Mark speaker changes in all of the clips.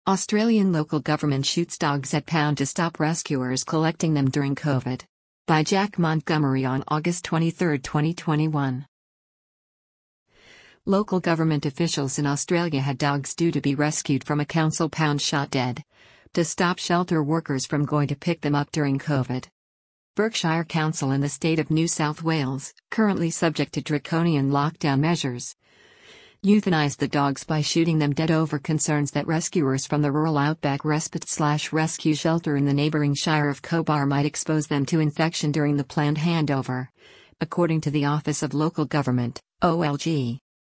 Speaker 1: Australian local government shoots dogs at pound to stop rescuers collecting them during COVID. By Jack Montgomery on August 23, 2021. Local government officials in Australia had dogs due to be rescued from a council pound shot dead, to stop shelter workers from going to pick them up during COVID. Berkshire Council in the state of New South Wales, currently subject to draconian lockdown measures, euthanized the dogs by shooting them dead over concerns that rescuers from the rural outback respite/rescue shelter in the neighbouring Shire of Cobar might expose them to infection during the planned handover, according to the Office of Local Government, OLG.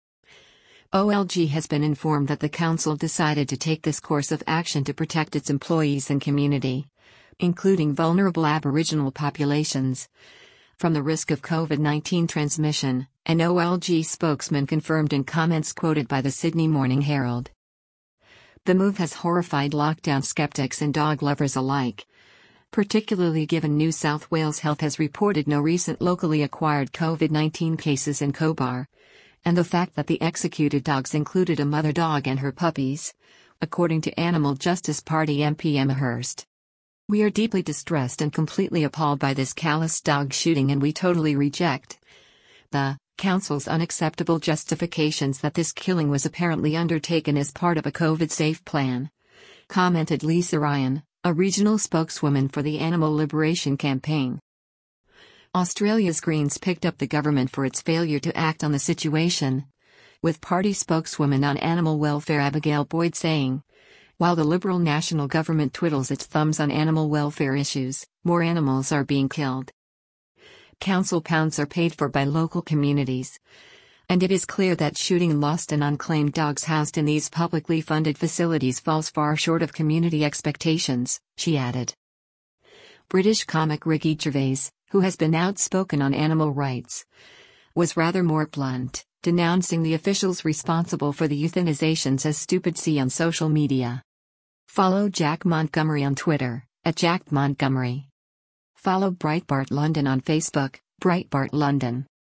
Speaker 1: OLG has been informed that the council decided to take this course of action to protect its employees and community, including vulnerable Aboriginal populations, from the risk of COVID-19 transmission, an OLG spokesman confirmed in comments quoted by the Sydney Morning Herald. The move has horrified lockdown skeptics and dog lovers alike, particularly given New South Wales Health has reported no recent locally acquired COVID-19 cases in Cobar, and the fact that the executed dogs included a mother dog and her puppies, according to Animal Justice Party MP Emma Hurst. "We are deeply distressed and completely appalled by this callous dog shooting, and we totally reject the Council's unacceptable justifications that this killing was apparently undertaken as part of a COVID-safe plan," commented Lisa Ryan, a regional spokeswoman for the Animal Liberation Campaign. Australia's Greens picked up the government for its failure to act on the situation, with party spokeswoman on animal welfare Abigail Boyd saying, "While the Liberal National Government twiddles its thumbs on animal welfare issues, more animals are being killed. Council pounds are paid for by local communities, and it is clear that shooting lost and unclaimed dogs housed in these publicly funded facilities falls far short of community expectations," she added. British comic Ricky Gervais, who has been outspoken on animal rights, was rather more blunt, denouncing the officials responsible for the euthanizations as stupid. See on social media. Follow Jack Montgomery on Twitter, @JackMontgomery. Follow Breitbart London on Facebook, Breitbart London.